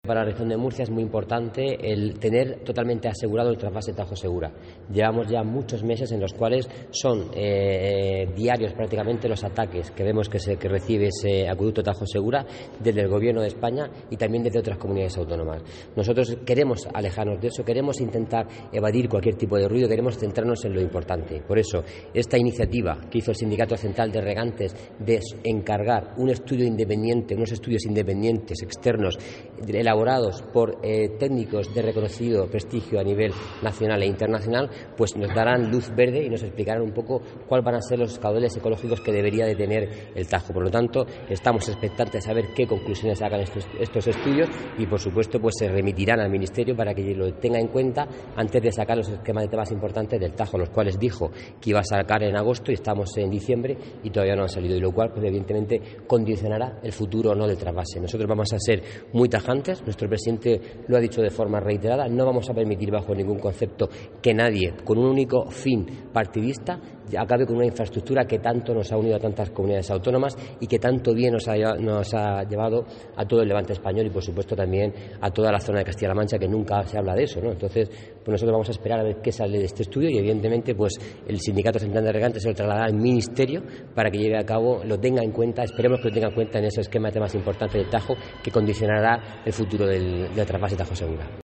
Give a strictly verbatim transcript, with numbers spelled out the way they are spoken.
Para la región de Murcia es muy importante el tener totalmente asegurado el trasvase Tajo Segura. Llevamos ya muchos meses en los cuales son eh, diarios prácticamente los ataques que vemos que, se, que recibe ese acueducto Tajo Segura desde el Gobierno de España y también desde otras comunidades autónomas. Nosotros queremos alejarnos de eso, queremos intentar evadir cualquier tipo de ruido, queremos centrarnos en lo importante. Por eso, esta iniciativa que hizo el Sindicato Central de Regantes de encargar un estudio independiente, unos estudios independientes externos elaborados por eh, técnicos de reconocido prestigio a nivel nacional e internacional, pues nos darán luz verde y nos explicarán un poco cuáles van a ser los caudales ecológicos que debería de tener el Tajo. Por lo tanto, estamos expectantes de saber qué conclusiones sacan estos, estos estudios y, por supuesto, pues se remitirán al Ministerio para que lo tenga en cuenta antes de sacar los esquemas de temas importantes del Tajo, los cuales dijo que iba a sacar en agosto y estamos en diciembre y todavía no han salido, y lo cual, pues evidentemente, condicionará el futuro o no del trasvase. Nosotros vamos a ser muy tajantes. Nuestro presidente lo ha dicho de forma reiterada, no vamos a permitir bajo ningún concepto que nadie, con un único fin partidista, acabe con una infraestructura que tanto nos ha unido a tantas comunidades autónomas y que tanto bien nos ha, nos ha llevado a todo el levante español y, por supuesto, también a toda la zona de Castilla-La Mancha, que nunca se habla de eso, ¿no? Entonces, pues nosotros vamos a esperar a ver qué sale de este estudio y, evidentemente, pues el Sindicato Central de Regantes se lo trasladará al Ministerio para que lleve a cabo, lo tenga en cuenta, esperemos que lo tenga en cuenta en ese esquema de temas importantes del Tajo que condicionará el futuro del, del trasvase Tajo Segura.